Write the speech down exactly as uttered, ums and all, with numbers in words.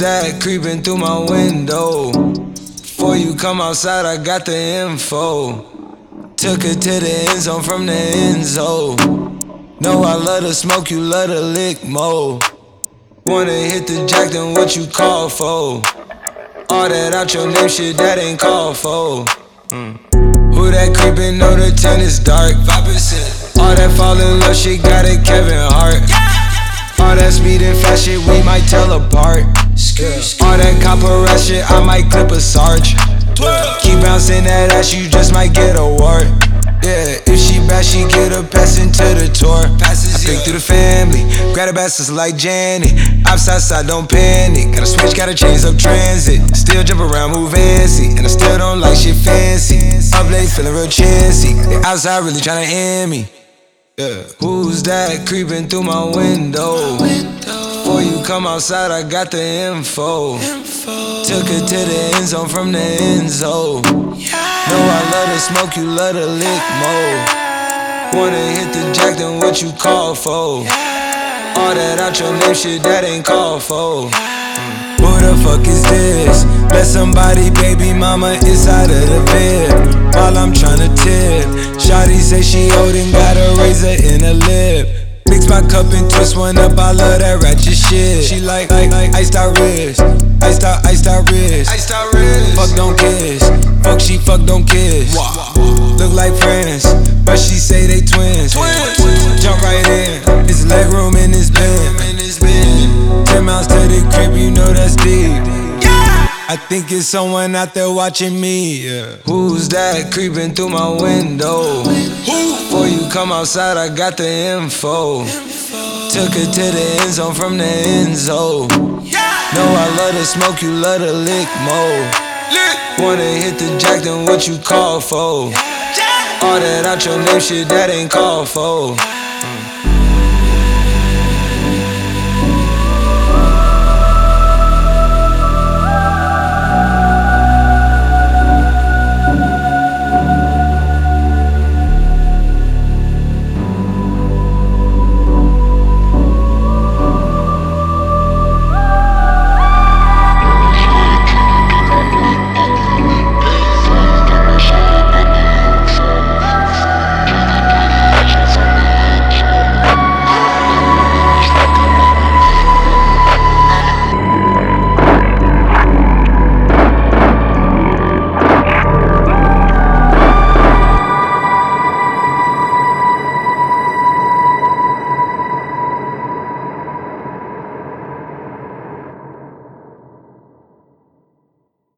that creeping through my window? Before you come outside, I got the info. Took her to the end zone from the end zone. Know I love to smoke, you love to lick mo. Wanna hit the jack, then what you call for? All that out your name shit, that ain't called for. mm. Who that creepin', know the tent is dark. five percent. All that fall in love shit, got it Kevin Hart. All that speed and fast shit, we might tell apart. All that copper rat shit, I might clip a sarge. Keep bouncing that ass, you just might get a wart. Yeah, if she bad, she get a pass into the tour. Passes, I think through the family, grab the bastards like Janet. Outside side, don't panic. Gotta switch, gotta change up transit. Still jump around, move fancy, and I still don't like shit fancy. Up late, feeling real chancy. They outside really tryna end me. Yeah. Who's that creeping through my window? Before you come outside, I got the info. Took her to the end zone from the end zone. Know I love to smoke, you love to lick mo. Wanna hit the jack, then what you call for? All that out your name shit, that ain't called for. mm. Who the fuck is this? Let somebody baby mama inside of the bed while I'm tryna tip. Shawty say she old and got a razor in her lip. Mix my cup and twist one up, I love that ratchet shit. She like, like, like iced out wrist, iced out, iced out wrist, iced out wrist. Fuck don't kiss, fuck she fuck don't kiss. Look like friends, but she say they twins. twins. Jump right in, it's leg room in this bed. Ten miles to the crib, you know that's deep. I think it's someone out there watching me. Yeah. Who's that creeping through my window? Before you come outside, I got the info. Took her to the end zone from the end zone. Know I love to smoke, you love to lick mo. Wanna hit the jack, then what you call for? All that out your name shit, that ain't called for.